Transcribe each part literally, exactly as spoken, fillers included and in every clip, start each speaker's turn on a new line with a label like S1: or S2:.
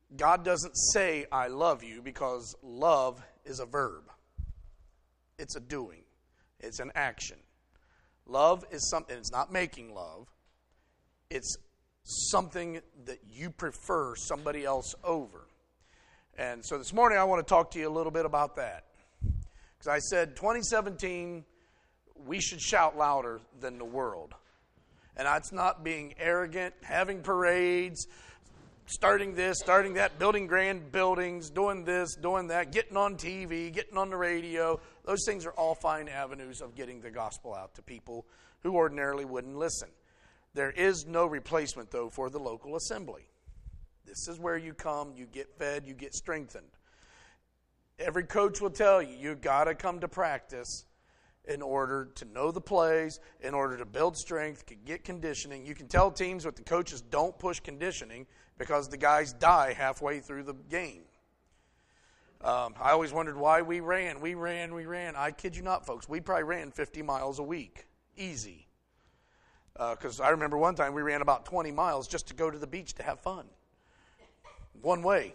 S1: God doesn't say, I love you, because love is a verb. It's a doing. It's an action. Love is something, it's not making love. It's something that you prefer somebody else over. And so this morning I want to talk to you a little bit about that. Because I said twenty seventeen, we should shout louder than the world. And that's not being arrogant, having parades, starting this, starting that, building grand buildings, doing this, doing that, getting on T V, getting on the radio. Those things are all fine avenues of getting the gospel out to people who ordinarily wouldn't listen. There is no replacement, though, for the local assembly. This is where you come, you get fed, you get strengthened. Every coach will tell you, you've got to come to practice in order to know the plays, in order to build strength, to get conditioning. You can tell teams what the coaches don't push conditioning because the guys die halfway through the game. Um, I always wondered why we ran. We ran, we ran. I kid you not, folks. We probably ran fifty miles a week. Easy. Because uh, I remember one time we ran about twenty miles just to go to the beach to have fun. One way.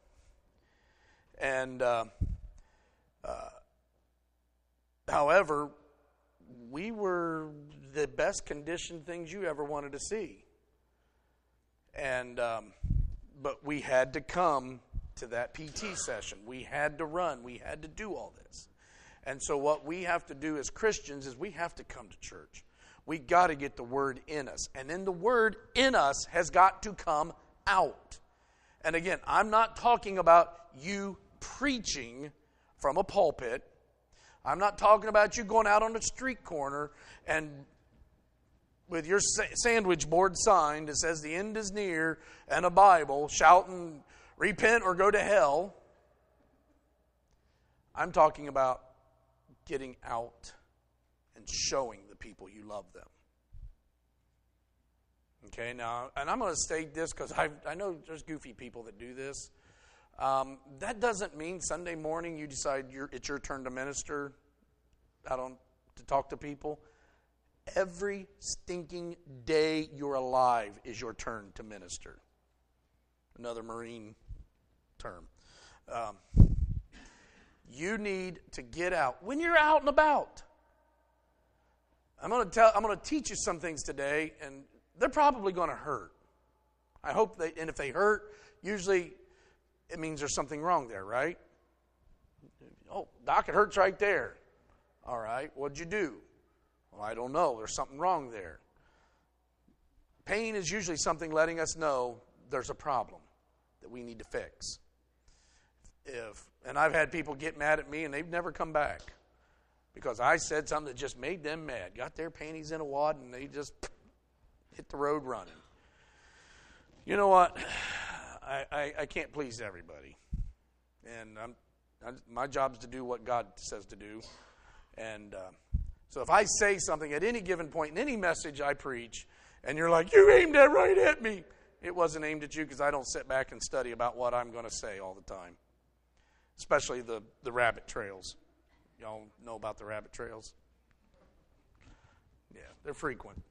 S1: And, uh, uh, however, we were the best conditioned things you ever wanted to see. And, um, but we had to come to that P T session. We had to run. We had to do all this. And so what we have to do as Christians is we have to come to church. We got to get the word in us. And then the word in us has got to come out. And again, I'm not talking about you preaching from a pulpit. I'm not talking about you going out on the street corner and with your sa- sandwich board sign that says the end is near and a Bible shouting, repent or go to hell. I'm talking about getting out and showing the people you love them. Okay, now, and I'm going to state this because I I know there's goofy people that do this. Um, that doesn't mean Sunday morning you decide you're, it's your turn to minister out on to talk to people. Every stinking day you're alive is your turn to minister. Another Marine term. Um, you need to get out when you're out and about. I'm going to tell. I'm going to teach you some things today, and they're probably going to hurt. I hope they. And if they hurt, usually it means there's something wrong there, right? Oh, doc, it hurts right there. All right, what'd you do? Well, I don't know. There's something wrong there. Pain is usually something letting us know there's a problem that we need to fix. If and I've had people get mad at me, and they've never come back because I said something that just made them mad. Got their panties in a wad, and they just hit the road running. You know what? I, I, I can't please everybody. And I'm, I, my job is to do what God says to do. And uh, so if I say something at any given point in any message I preach, and you're like, you aimed that right at me, it wasn't aimed at you because I don't sit back and study about what I'm going to say all the time. Especially the, the rabbit trails. Y'all know about the rabbit trails? Yeah, they're frequent.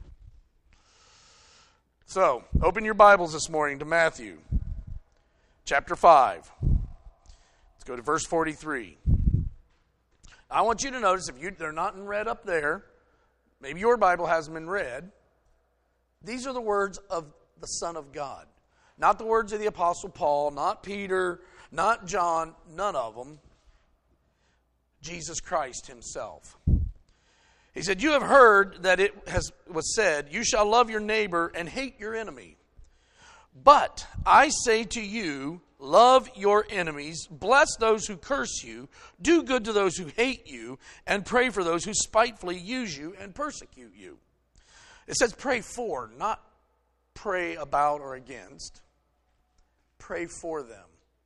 S1: So, open your Bibles this morning to Matthew chapter five. Let's go to verse forty-three. I want you to notice, if you, they're not in red up there, maybe your Bible hasn't been read, these are the words of the Son of God. Not the words of the Apostle Paul, not Peter, not John, none of them. Jesus Christ himself. He said, you have heard that it has was said, you shall love your neighbor and hate your enemy. But I say to you, love your enemies, bless those who curse you, do good to those who hate you, and pray for those who spitefully use you and persecute you. It says pray for, not pray about or against. Pray for them.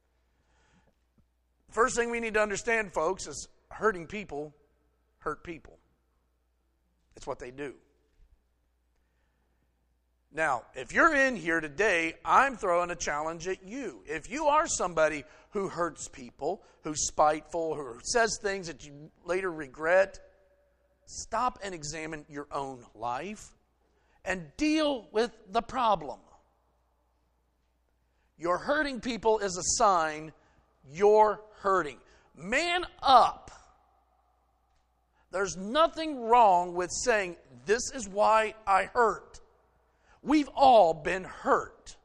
S1: First thing we need to understand, folks, is hurting people hurt people. It's what they do. Now, if you're in here today, I'm throwing a challenge at you. If you are somebody who hurts people, who's spiteful, who says things that you later regret, stop and examine your own life and deal with the problem. You're hurting people is a sign you're hurting. Man up. There's nothing wrong with saying, this is why I hurt. We've all been hurt.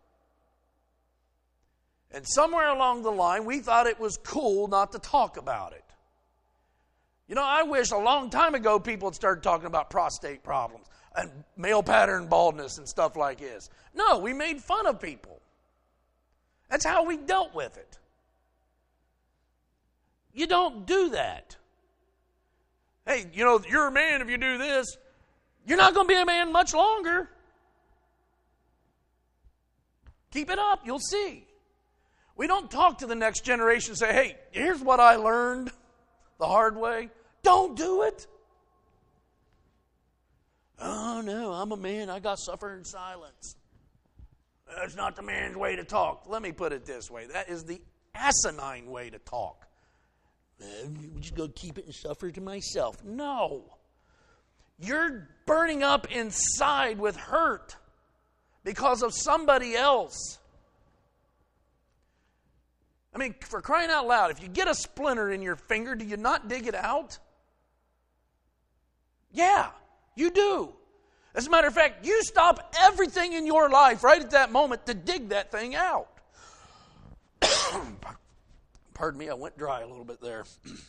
S1: And somewhere along the line, we thought it was cool not to talk about it. You know, I wish a long time ago people had started talking about prostate problems and male pattern baldness and stuff like this. No, we made fun of people. That's how we dealt with it. You don't do that. Hey, you know, you're a man if you do this. You're not going to be a man much longer. Keep it up, you'll see. We don't talk to the next generation and say, hey, here's what I learned the hard way. Don't do it. Oh, no, I'm a man. I got to suffer in silence. That's not the man's way to talk. Let me put it this way. That is the asinine way to talk. I'm just going to keep it and suffer to myself. No. You're burning up inside with hurt because of somebody else. I mean, for crying out loud, if you get a splinter in your finger, do you not dig it out? Yeah, you do. As a matter of fact, you stop everything in your life right at that moment to dig that thing out. Pardon me, I went dry a little bit there.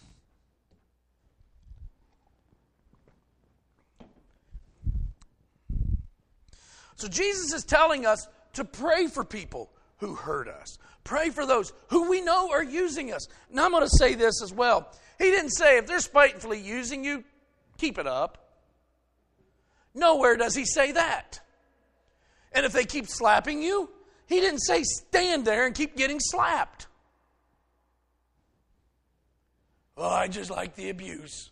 S1: So Jesus is telling us to pray for people who hurt us. Pray for those who we know are using us. Now I'm going to say this as well. He didn't say if they're spitefully using you, keep it up. Nowhere does he say that. And if they keep slapping you, he didn't say stand there and keep getting slapped. Oh, I just like the abuse.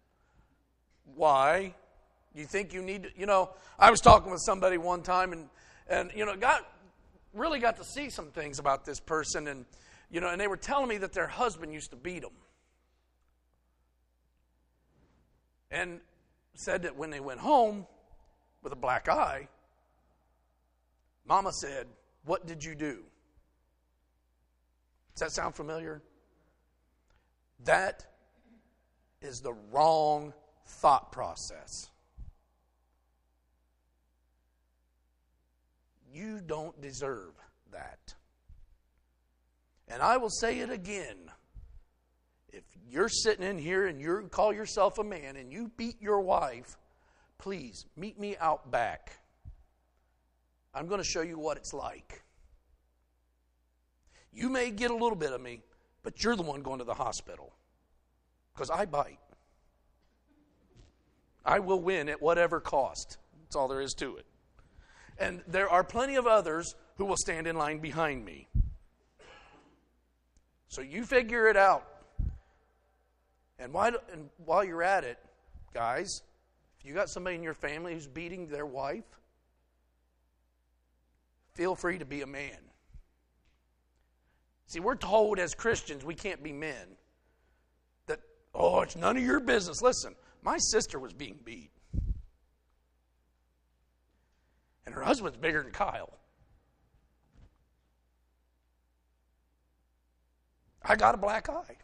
S1: Why? You think you need to, you know, I was talking with somebody one time and, and you know, got really got to see some things about this person and, you know, and they were telling me that their husband used to beat them. And said that when they went home with a black eye, Mama said, "What did you do?" Does that sound familiar? That is the wrong thought process. You don't deserve that. And I will say it again. If you're sitting in here and you call yourself a man and you beat your wife, please meet me out back. I'm going to show you what it's like. You may get a little bit of me, but you're the one going to the hospital. Because I bite. I will win at whatever cost. That's all there is to it. And there are plenty of others who will stand in line behind me. So you figure it out. And while, and while you're at it, guys, if you got somebody in your family who's beating their wife, feel free to be a man. See, we're told as Christians we can't be men. That, oh, it's none of your business. Listen, my sister was being beat. And her husband's bigger than Kyle. I got a black eye.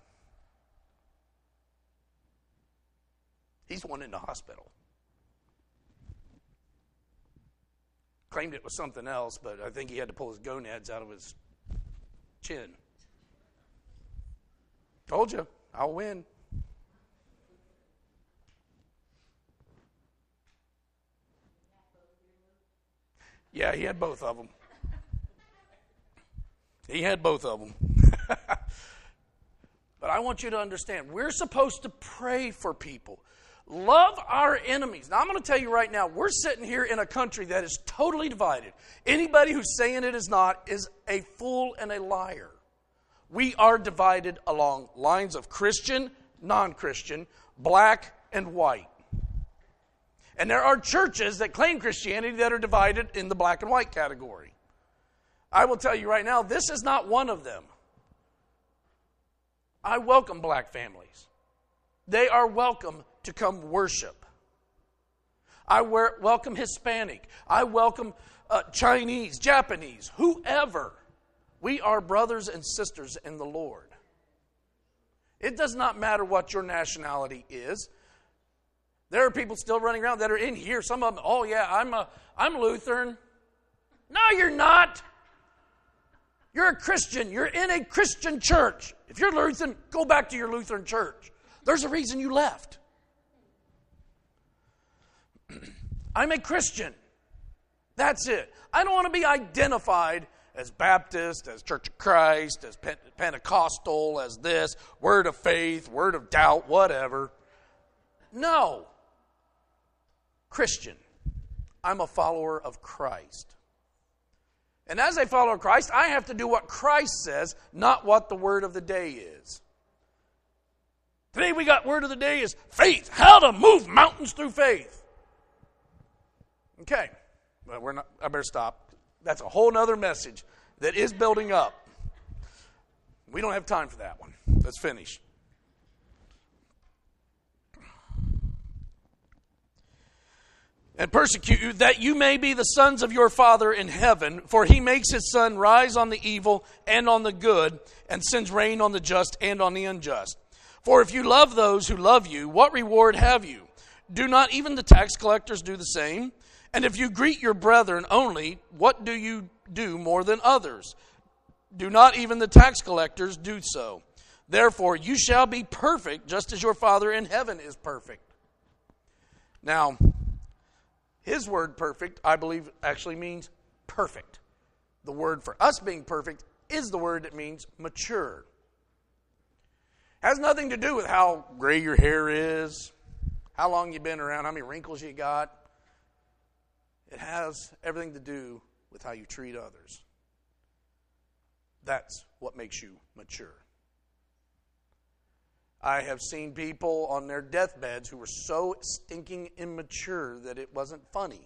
S1: He's the one in the hospital. Claimed it was something else, but I think he had to pull his gonads out of his chin. Told you, I'll win. Yeah, he had both of them. He had both of them. But I want you to understand, we're supposed to pray for people. Love our enemies. Now, I'm going to tell you right now, we're sitting here in a country that is totally divided. Anybody who's saying it is not is a fool and a liar. We are divided along lines of Christian, non-Christian, black, and white. And there are churches that claim Christianity that are divided in the black and white category. I will tell you right now, this is not one of them. I welcome black families. They are welcome to come worship. I welcome Hispanic. I welcome uh, Chinese, Japanese, whoever. We are brothers and sisters in the Lord. It does not matter what your nationality is. There are people still running around that are in here. Some of them, oh yeah, I'm a, I'm Lutheran. No, you're not. You're a Christian. You're in a Christian church. If you're Lutheran, go back to your Lutheran church. There's a reason you left. I'm a Christian. That's it. I don't want to be identified as Baptist, as Church of Christ, as Pentecostal, as this, word of faith, word of doubt, whatever. No. Christian. I'm a follower of Christ. And as a follower of Christ, I have to do what Christ says, not what the word of the day is. Today we got word of the day is faith. How to move mountains through faith. Okay. Well, we're not, I better stop. That's a whole other message that is building up. We don't have time for that one. Let's finish. And persecute you, that you may be the sons of your Father in heaven, for he makes his sun rise on the evil and on the good, and sends rain on the just and on the unjust. For if you love those who love you, what reward have you? Do not even the tax collectors do the same? And if you greet your brethren only, what do you do more than others? Do not even the tax collectors do so? Therefore, you shall be perfect, just as your Father in heaven is perfect. Now, his word perfect, I believe, actually means perfect. The word for us being perfect is the word that means mature. Has nothing to do with how gray your hair is, how long you've been around, how many wrinkles you got. It has everything to do with how you treat others. That's what makes you mature. I have seen people on their deathbeds who were so stinking immature that it wasn't funny.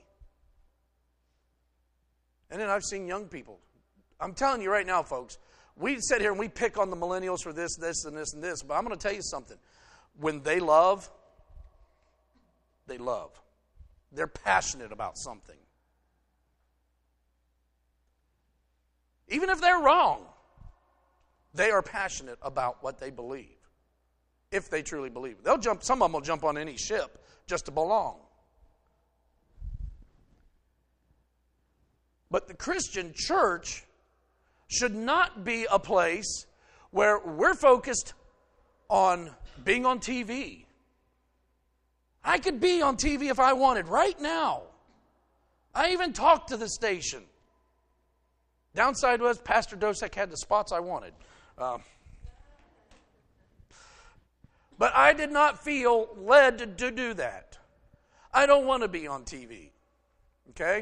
S1: And then I've seen young people. I'm telling you right now, folks, we sit here and we pick on the millennials for this, this, and this, and this, but I'm going to tell you something. When they love, they love. They're passionate about something. Even if they're wrong, they are passionate about what they believe. If they truly believe. They'll jump, some of them will jump on any ship just to belong. But the Christian church should not be a place where we're focused on being on T V. I could be on T V if I wanted right now. I even talked to the station. Downside was Pastor Dosek had the spots I wanted. Uh, but I did not feel led to, to do that. I don't want to be on T V. Okay?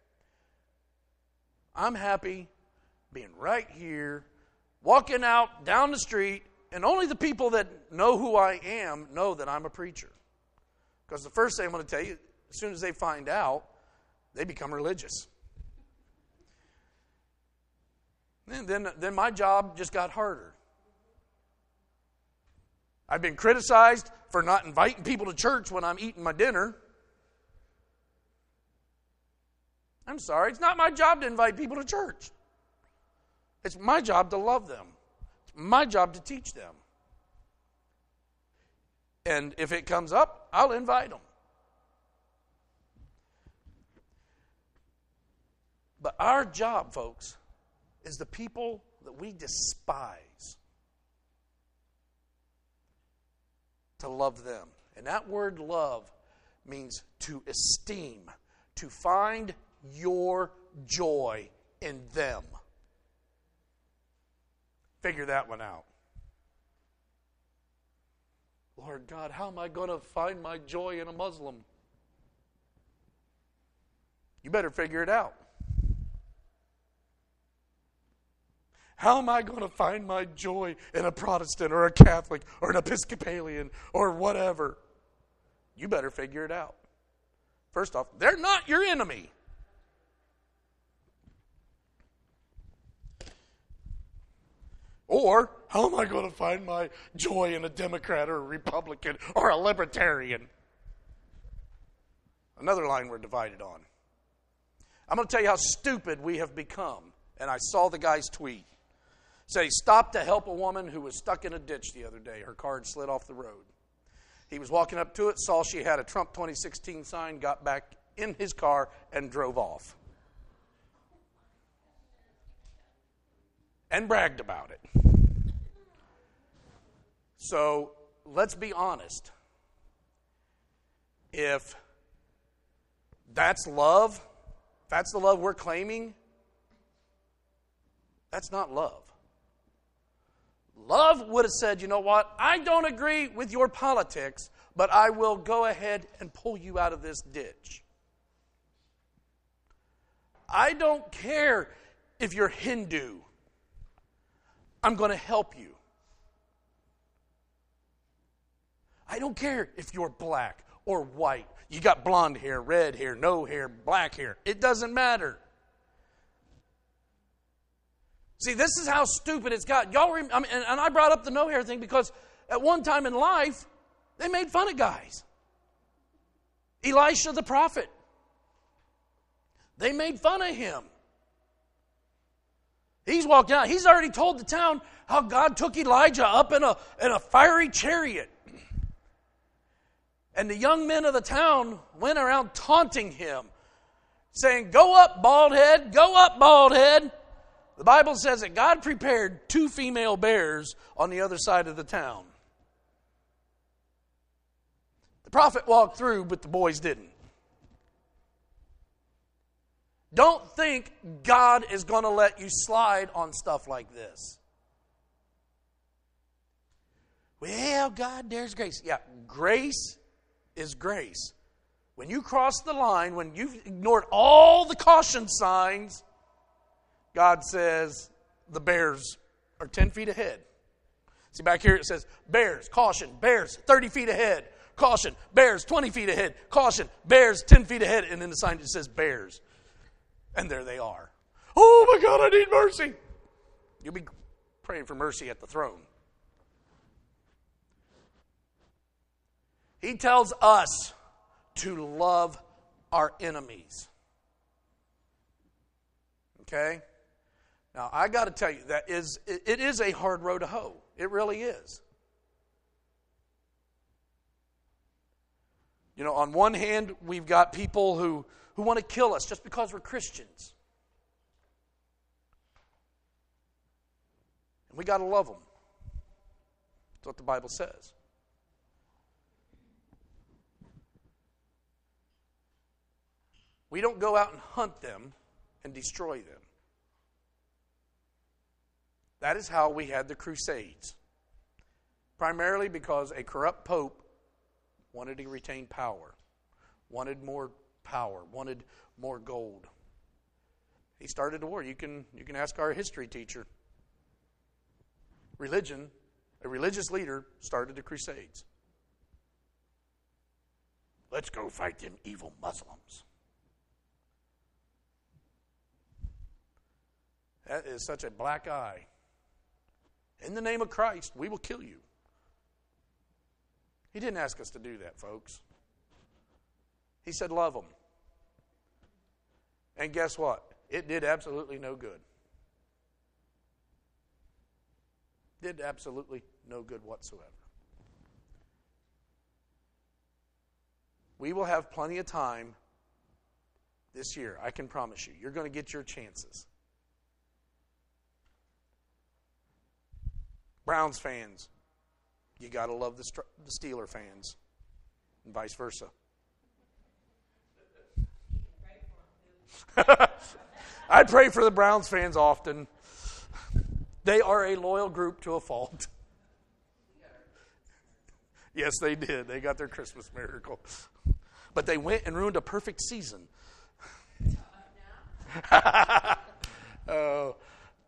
S1: I'm happy being right here, walking out down the street, and only the people that know who I am know that I'm a preacher. Because the first thing I'm going to tell you, as soon as they find out, they become religious. And then, then my job just got harder. I've been criticized for not inviting people to church when I'm eating my dinner. I'm sorry, it's not my job to invite people to church. It's my job to love them. It's my job to teach them. And if it comes up, I'll invite them. But our job, folks, is the people that we despise to love them. And that word love means to esteem, to find your joy in them. Figure that one out. Lord God, how am I going to find my joy in a Muslim? You better figure it out. How am I going to find my joy in a Protestant or a Catholic or an Episcopalian or whatever? You better figure it out. First off, they're not your enemy. Or, how am I going to find my joy in a Democrat or a Republican or a Libertarian? Another line we're divided on. I'm going to tell you how stupid we have become. And I saw the guy's tweet. Said he stopped to help a woman who was stuck in a ditch the other day. Her car had slid off the road. He was walking up to it, saw she had a Trump twenty sixteen sign, got back in his car, and drove off. And bragged about it. So, let's be honest. If that's love, if that's the love we're claiming, that's not love. Love would have said, you know what, I don't agree with your politics, but I will go ahead and pull you out of this ditch. I don't care if you're Hindu. I'm going to help you. I don't care if you're black or white. You got blonde hair, red hair, no hair, black hair. It doesn't matter. See, this is how stupid it's got. Y'all, rem- I mean, and, and I brought up the no hair thing because at one time in life, they made fun of guys. Elisha the prophet. They made fun of him. He's walked out. He's already told the town how God took Elijah up in a, in a fiery chariot. And the young men of the town went around taunting him, saying, go up, bald head, go up, bald head. The Bible says that God prepared two female bears on the other side of the town. The prophet walked through, but the boys didn't. Don't think God is going to let you slide on stuff like this. Well, God, there's grace. Yeah, grace is grace. When you cross the line, when you've ignored all the caution signs, God says the bears are ten feet ahead. See, back here it says, bears, caution, bears, thirty feet ahead. Caution, bears, twenty feet ahead. Caution, bears, ten feet ahead. And then the sign just says bears. And there they are. Oh my God, I need mercy. You'll be praying for mercy at the throne. He tells us to love our enemies. Okay? Now, I got to tell you, that is it is a hard row to hoe. It really is. You know, on one hand, we've got people who, who want to kill us just because we're Christians. And we got to love them. That's what the Bible says. We don't go out and hunt them and destroy them. That is how we had the Crusades. Primarily because a corrupt pope wanted to retain power, wanted more power, wanted more gold. He started a war. You can, you can ask our history teacher. Religion, a religious leader started the Crusades. Let's go fight them evil Muslims. That is such a black eye. In the name of Christ, we will kill you. He didn't ask us to do that, folks. He said, love them. And guess what? It did absolutely no good. Did absolutely no good whatsoever. We will have plenty of time this year, I can promise you. You're going to get your chances. Browns fans, you got to love the, the Steeler fans, and vice versa. I pray for the Browns fans often. They are a loyal group to a fault. Yes, they did. They got their Christmas miracle. But they went and ruined a perfect season. Oh.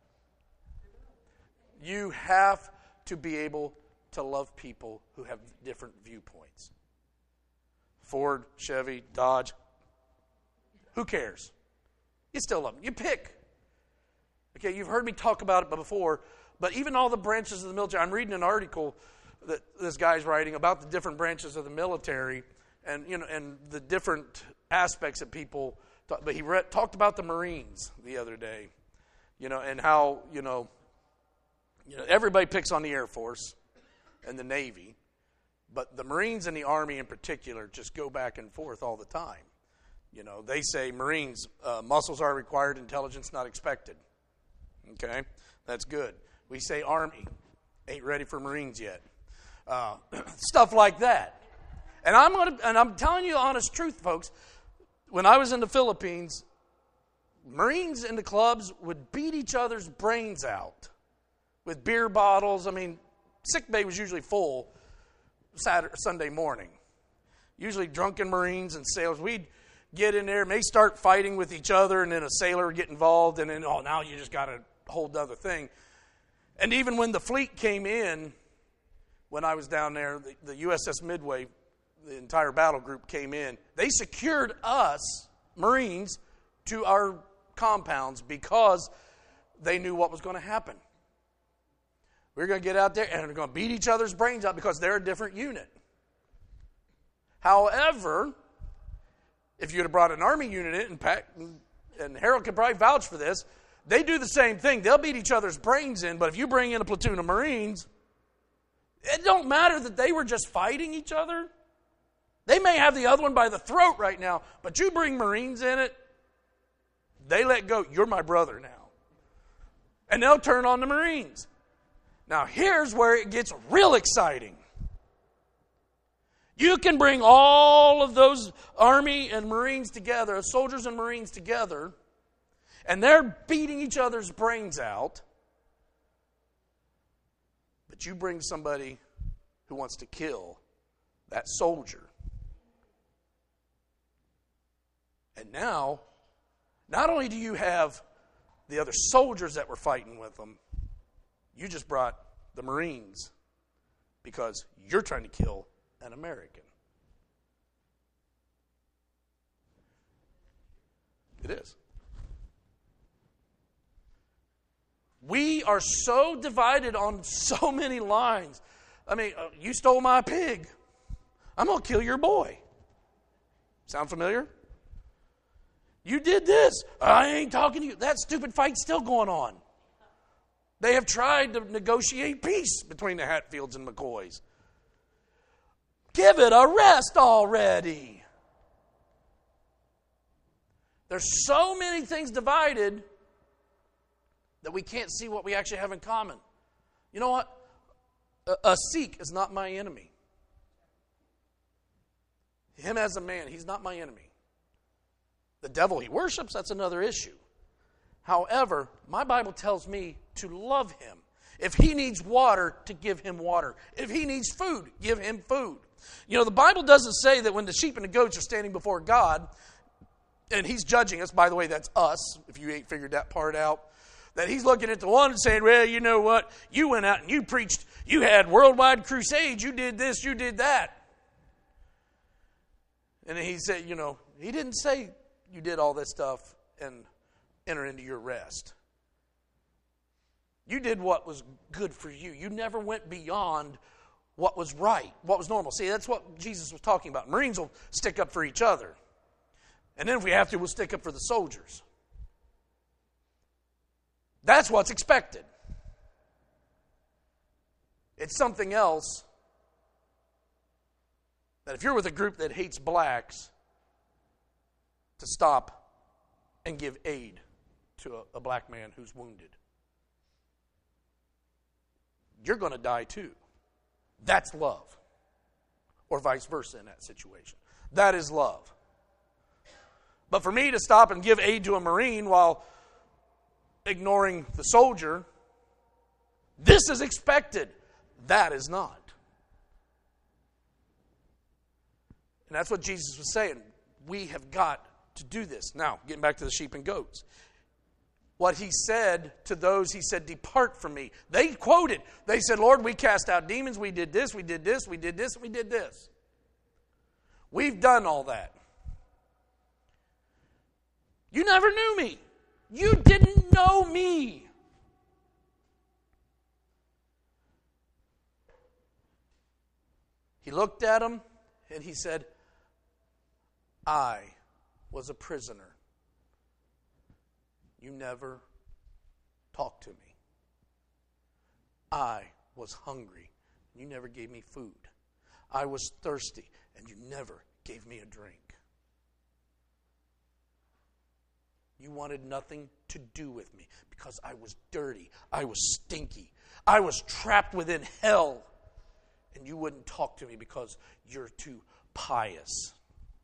S1: You have to be able to love people who have different viewpoints. Ford, Chevy, Dodge. Who cares? You still love them. You pick. Okay, you've heard me talk about it before, but even all the branches of the military, I'm reading an article that this guy's writing about the different branches of the military and, you know, and the different aspects that people talk, but he read, talked about the Marines the other day, you know, and how, you know, You know, everybody picks on the Air Force and the Navy, but the Marines and the Army in particular just go back and forth all the time. You know, they say, Marines, uh, muscles are required, intelligence not expected. Okay, that's good. We say Army, ain't ready for Marines yet. Uh, stuff like that. And I'm gonna, and I'm telling you the honest truth, folks. When I was in the Philippines, Marines in the clubs would beat each other's brains out with beer bottles. I mean, sick bay was usually full Saturday, Sunday morning. Usually drunken Marines and sailors. We'd get in there, may start fighting with each other, and then a sailor would get involved, and then, oh, now you just got a whole other thing. And even when the fleet came in, when I was down there, the, the U S S Midway, the entire battle group came in. They secured us, Marines, to our compounds because they knew what was going to happen. We were going to get out there and we're going to beat each other's brains out because they're a different unit. However, if you'd have brought an Army unit in, and, Pat, and Harold could probably vouch for this, they do the same thing. They'll beat each other's brains in, but if you bring in a platoon of Marines, it don't matter that they were just fighting each other. They may have the other one by the throat right now, but you bring Marines in it, they let go. You're my brother now. And they'll turn on the Marines. Now, here's where it gets real exciting. You can bring all of those Army and Marines together, soldiers and Marines together, and they're beating each other's brains out. But you bring somebody who wants to kill that soldier. And now, not only do you have the other soldiers that were fighting with them, you just brought the Marines because you're trying to kill an American. It is. We are so divided on so many lines. I mean, uh, you stole my pig. I'm going to kill your boy. Sound familiar? You did this. I ain't talking to you. That stupid fight's still going on. They have tried to negotiate peace between the Hatfields and McCoys. Give it a rest already. There's so many things divided that we can't see what we actually have in common. You know what? A, a Sikh is not my enemy. Him as a man, he's not my enemy. The devil he worships, that's another issue. However, my Bible tells me to love him. If he needs water, to give him water. If he needs food, give him food. You know, the Bible doesn't say that when the sheep and the goats are standing before God, and he's judging us, by the way, that's us, if you ain't figured that part out, that he's looking at the one and saying, well, you know what, you went out and you preached, you had worldwide crusades, you did this, you did that. And he said, you know, he didn't say you did all this stuff and enter into your rest. You did what was good for you. You never went beyond what was right, what was normal. See, that's what Jesus was talking about. Marines will stick up for each other. And then if we have to, we'll stick up for the soldiers. That's what's expected. It's something else that if you're with a group that hates blacks, to stop and give aid to a, a black man who's wounded. You're going to die too. That's love. Or vice versa in that situation. That is love. But for me to stop and give aid to a Marine while ignoring the soldier, this is expected. That is not. And that's what Jesus was saying. We have got to do this. Now, getting back to the sheep and goats. What he said to those, he said, depart from me. They quoted. They said, Lord, we cast out demons. We did this, we did this, we did this, and we did this. We've done all that. You never knew me. You didn't know me. He looked at him and he said, I was a prisoner. You never talked to me. I was hungry, and you never gave me food. I was thirsty, and you never gave me a drink. You wanted nothing to do with me because I was dirty. I was stinky. I was trapped within hell. And you wouldn't talk to me because you're too pious.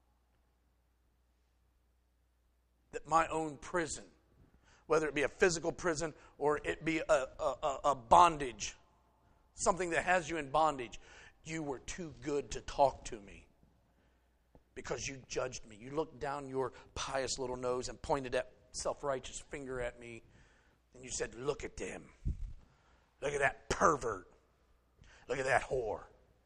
S1: That my own prison, whether it be a physical prison or it be a, a, a bondage, something that has you in bondage, you were too good to talk to me. Because you judged me. You looked down your pious little nose and pointed that self-righteous finger at me. And you said, look at them. Look at that pervert. Look at that whore.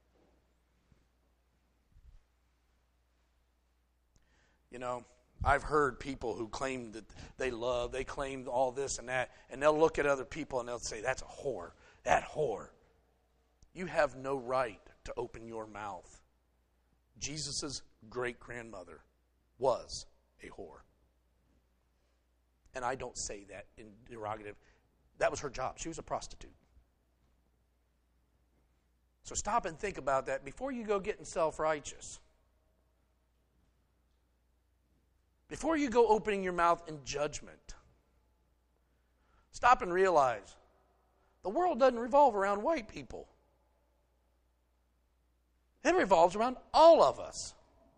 S1: You know, I've heard people who claim that they love, they claim all this and that, and they'll look at other people and they'll say, that's a whore. That whore. You have no right to open your mouth. Jesus' great-grandmother was a whore. And I don't say that in derogative. That was her job. She was a prostitute. So stop and think about that before you go getting self-righteous. Before you go opening your mouth in judgment. Stop and realize the world doesn't revolve around white people. It revolves around all of us.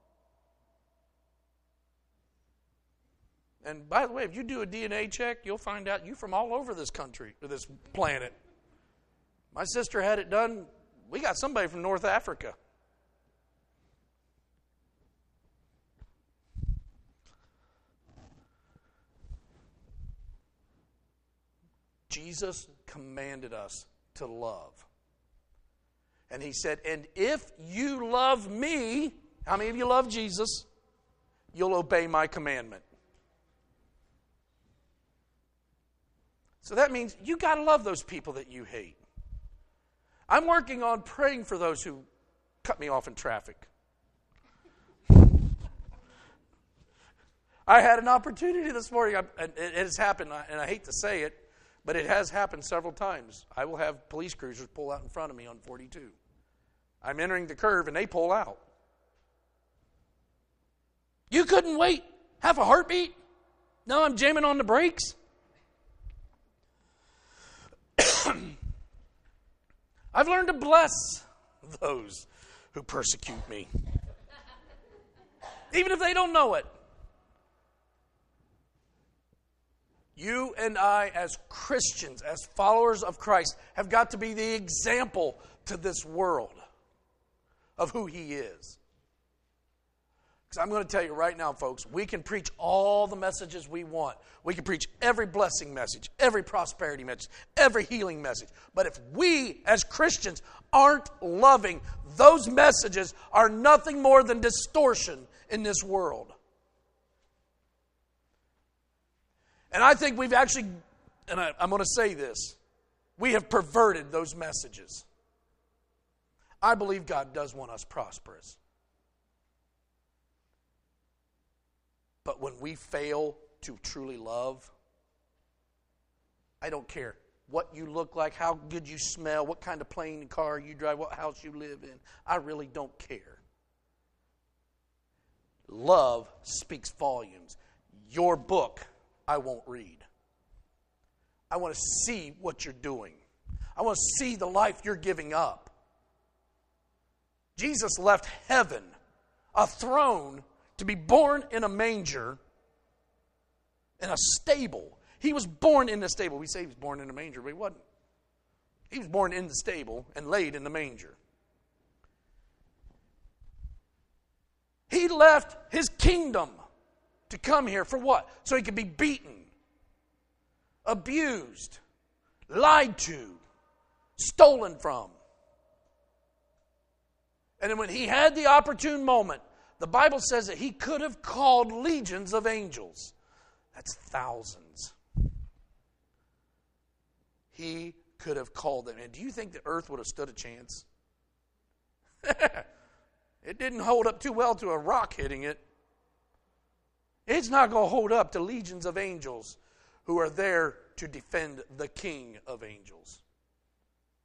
S1: And by the way, if you do a D N A check, you'll find out you're from all over this country, or this planet. My sister had it done. We got somebody from North Africa. Jesus commanded us to love. And he said, and if you love me, how many of you love Jesus? You'll obey my commandment. So that means you got to love those people that you hate. I'm working on praying for those who cut me off in traffic. I had an opportunity this morning, and it has happened, and I hate to say it, but it has happened several times. I will have police cruisers pull out in front of me on forty-two. I'm entering the curve, and they pull out. You couldn't wait half a heartbeat? No, I'm jamming on the brakes. I've learned to bless those who persecute me. Even if they don't know it. You and I, as Christians, as followers of Christ, have got to be the example to this world of who He is. Because I'm going to tell you right now, folks, we can preach all the messages we want. We can preach every blessing message, every prosperity message, every healing message. But if we, as Christians, aren't loving, those messages are nothing more than distortion in this world. And I think we've actually, and I, I'm going to say this, we have perverted those messages. I believe God does want us prosperous. But when we fail to truly love, I don't care what you look like, how good you smell, what kind of plane and car you drive, what house you live in. I really don't care. Love speaks volumes. Your book, I won't read. I want to see what you're doing. I want to see the life you're giving up. Jesus left heaven, a throne, to be born in a manger, in a stable. He was born in the stable. We say he was born in a manger, but he wasn't. He was born in the stable and laid in the manger. He left his kingdom to come here for what? So he could be beaten, abused, lied to, stolen from. And then when he had the opportune moment, the Bible says that he could have called legions of angels. That's thousands. He could have called them. And do you think the earth would have stood a chance? It didn't hold up too well to a rock hitting it. It's not going to hold up to legions of angels who are there to defend the King of angels.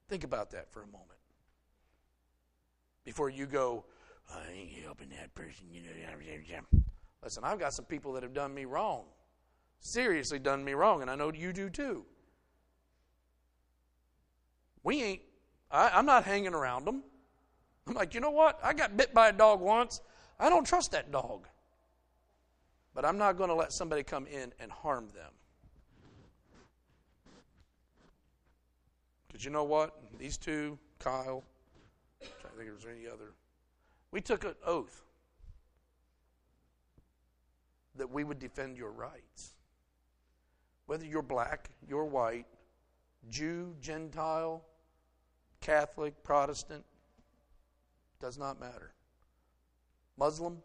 S1: Think about that for a moment. Before you go, I ain't helping that person. Listen, I've got some people that have done me wrong. Seriously done me wrong, and I know you do too. We ain't, I, I'm not hanging around them. I'm like, you know what? I got bit by a dog once. I don't trust that dog. But I'm not going to let somebody come in and harm them. Because you know what? These two, Kyle, I'm trying to think if there's any other. We took an oath that we would defend your rights. Whether you're black, you're white, Jew, Gentile, Catholic, Protestant, does not matter. Muslim,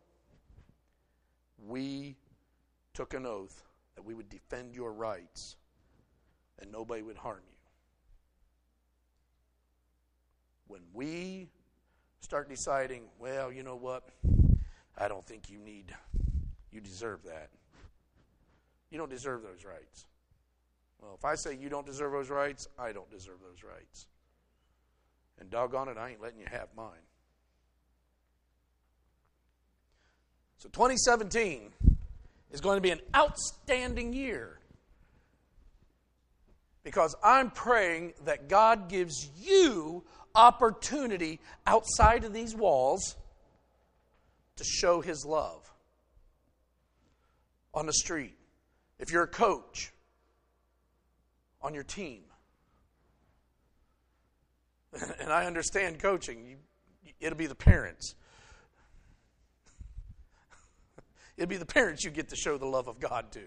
S1: we took an oath that we would defend your rights and nobody would harm you. When we start deciding, well, you know what, I don't think you need, you deserve that. You don't deserve those rights. Well, if I say you don't deserve those rights, I don't deserve those rights. And doggone it, I ain't letting you have mine. So twenty seventeen is going to be an outstanding year because I'm praying that God gives you opportunity outside of these walls to show His love. On the street, if you're a coach, on your team. And I understand coaching. You, it'll be the parents. It'll be the parents you get to show the love of God to.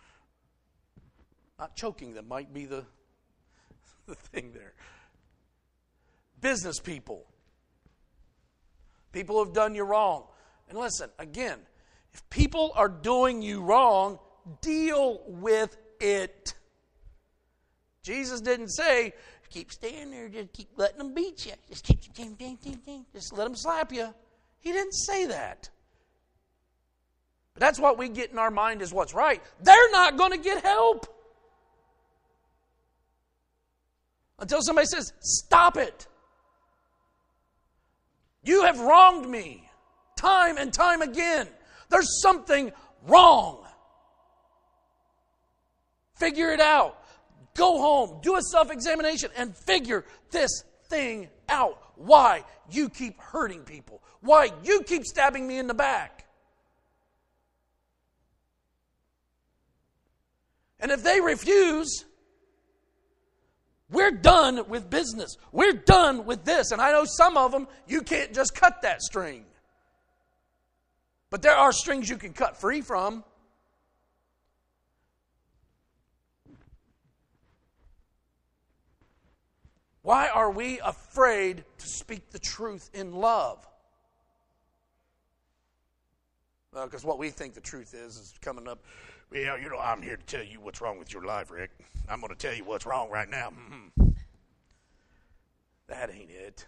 S1: Not choking them might be the, the thing there. Business people. People who have done you wrong. And listen, again, if people are doing you wrong, deal with it. Jesus didn't say, keep staying there, just keep letting them beat you. Just keep, ding, ding, ding, ding. Just let them slap you. He didn't say that. But that's what we get in our mind is what's right. They're not going to get help. Until somebody says, stop it. You have wronged me time and time again. There's something wrong. Figure it out. Go home, do a self-examination, and figure this thing out. Why you keep hurting people. Why you keep stabbing me in the back. And if they refuse, we're done with business. We're done with this. And I know some of them, you can't just cut that string. But there are strings you can cut free from. Why are we afraid to speak the truth in love? Well, because what we think the truth is is coming up. Well, you know, I'm here to tell you what's wrong with your life, Rick. I'm going to tell you what's wrong right now. Mm-hmm. That ain't it.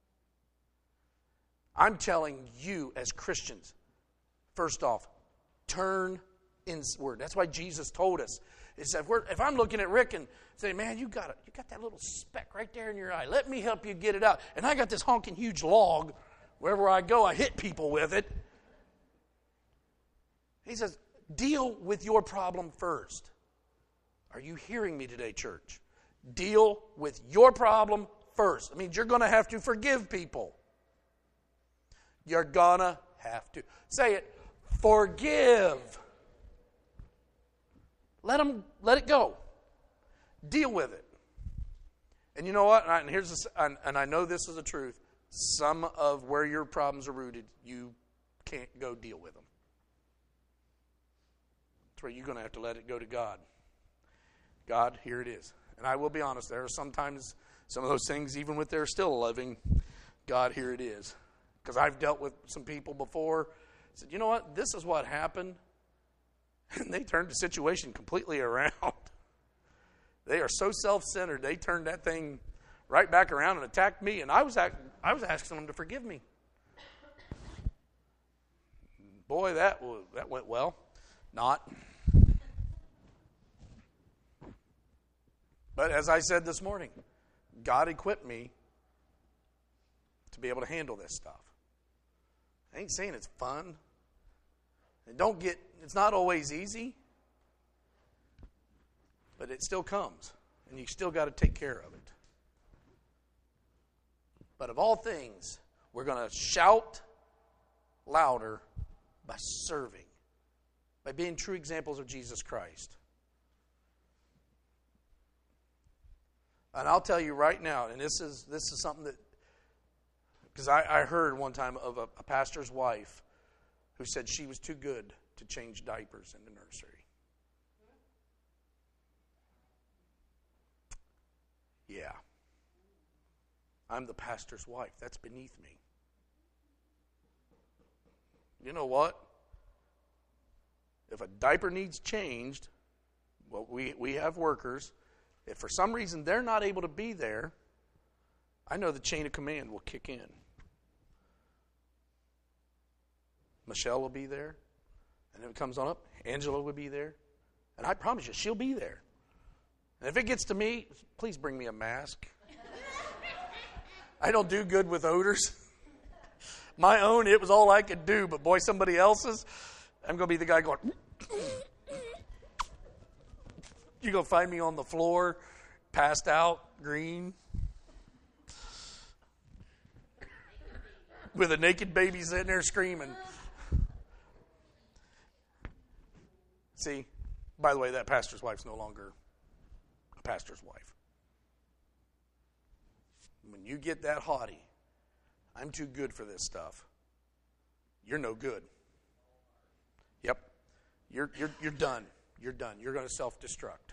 S1: I'm telling you as Christians, first off, turn inward. That's why Jesus told us. He said, if, we're, if I'm looking at Rick and say, man, you got, a, you got that little speck right there in your eye. Let me help you get it out. And I got this honking huge log. Wherever I go, I hit people with it. He says, deal with your problem first. Are you hearing me today, church? Deal with your problem first. It means you're going to have to forgive people. You're going to have to. Say it. Forgive. Let them, let it go. Deal with it. And you know what? And here's this, and, and I know this is the truth. Some of where your problems are rooted, you can't go deal with them. That's where you're going to have to let it go to God. God, here it is. And I will be honest, there are sometimes some of those things, even with they're still living, God, here it is. Because I've dealt with some people before, said, you know what? This is what happened. And they turned the situation completely around. They are so self-centered. They turned that thing right back around and attacked me. And I was act- I was asking them to forgive me. Boy, that was, that went well. Not. But as I said this morning, God equipped me to be able to handle this stuff. I ain't saying it's fun. And don't get, it's not always easy, but it still comes, and you still got to take care of it. But of all things, we're going to shout louder by serving, by being true examples of Jesus Christ. And I'll tell you right now, and this is this is something that, because I, I heard one time of a, a pastor's wife who said she was too good to change diapers in the nursery. Yeah. I'm the pastor's wife. That's beneath me. You know what? If a diaper needs changed, well, we, we have workers. If for some reason they're not able to be there, I know the chain of command will kick in. Michelle will be there. And if it comes on up, Angela will be there. And I promise you, she'll be there. And if it gets to me, please bring me a mask. I don't do good with odors. My own, it was all I could do. But boy, somebody else's, I'm going to be the guy going, you're going to find me on the floor, passed out, green, with a naked baby sitting there screaming. See, by the way, that pastor's wife's no longer a pastor's wife. When you get that haughty, I'm too good for this stuff, you're no good. Yep. You're you're you're done. You're done. You're going to self-destruct.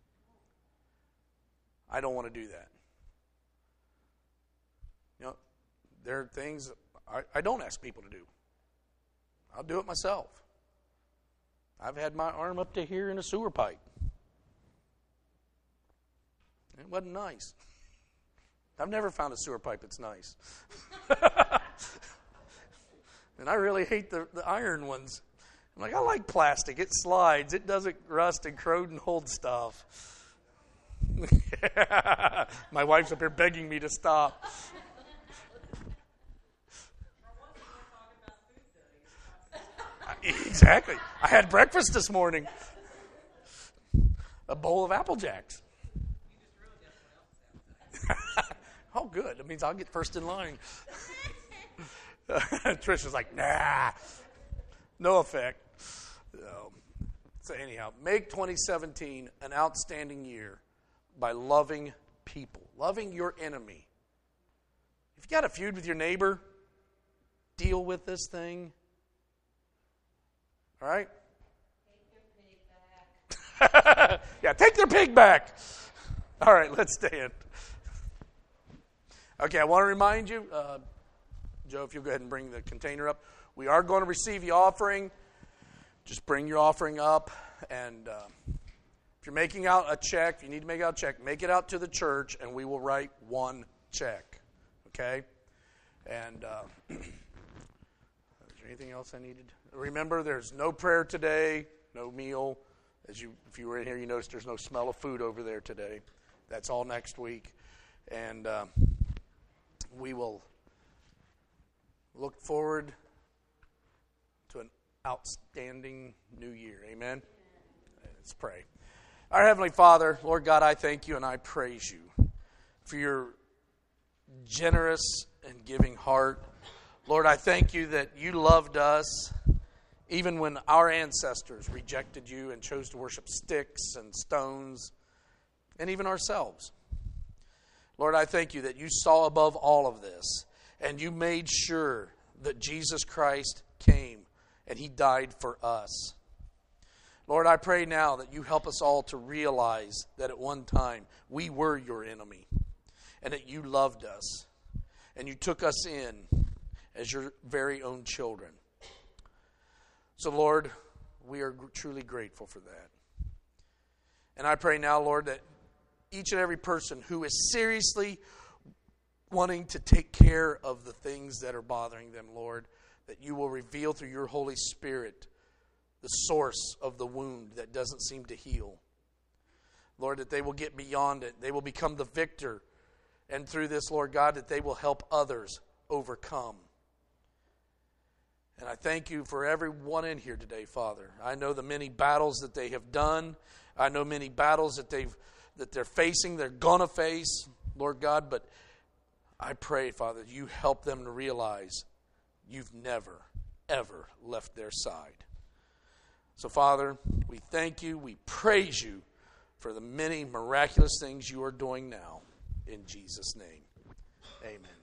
S1: I don't want to do that. You know, there are things I, I don't ask people to do. I'll do it myself. I've had my arm up to here in a sewer pipe. It wasn't nice. I've never found a sewer pipe that's nice. And I really hate the, the iron ones. I'm like, I like plastic. It slides. It doesn't rust and corrode and hold stuff. My wife's up here begging me to stop. Exactly. I had breakfast this morning. A bowl of Apple Jacks. Oh, good. That means I'll get first in line. Trish was like, nah. No effect. So, so anyhow, make twenty seventeen an outstanding year by loving people. Loving your enemy. If you got a feud with your neighbor, deal with this thing. All right? Take their pig back. Yeah, take their pig back. All right, let's stand. Okay, I want to remind you, uh, Joe, if you'll go ahead and bring the container up. We are going to receive the offering. Just bring your offering up. And uh, if you're making out a check, if you need to make out a check, make it out to the church, and we will write one check. Okay? And uh, is there anything else I needed? Remember, there's no prayer today, no meal. As you, if you were in here, you noticed there's no smell of food over there today. That's all next week. And uh, we will look forward to an outstanding new year. Amen? Let's pray. Our Heavenly Father, Lord God, I thank you and I praise you for your generous and giving heart. Lord, I thank you that you loved us even when our ancestors rejected you and chose to worship sticks and stones and even ourselves. Lord, I thank you that you saw above all of this and you made sure that Jesus Christ came and he died for us. Lord, I pray now that you help us all to realize that at one time we were your enemy and that you loved us and you took us in as your very own children. So, Lord, we are truly grateful for that. And I pray now, Lord, that each and every person who is seriously wanting to take care of the things that are bothering them, Lord, that you will reveal through your Holy Spirit the source of the wound that doesn't seem to heal. Lord, that they will get beyond it. They will become the victor And through this, Lord God, that they will help others overcome. And I thank you for everyone in here today, Father. I know the many battles that they have done. I know many battles that they've that they're facing, they're gonna face, Lord God, but I pray, Father, you help them to realize you've never, ever left their side. So, Father, we thank you, we praise you for the many miraculous things you are doing now. In Jesus' name, amen.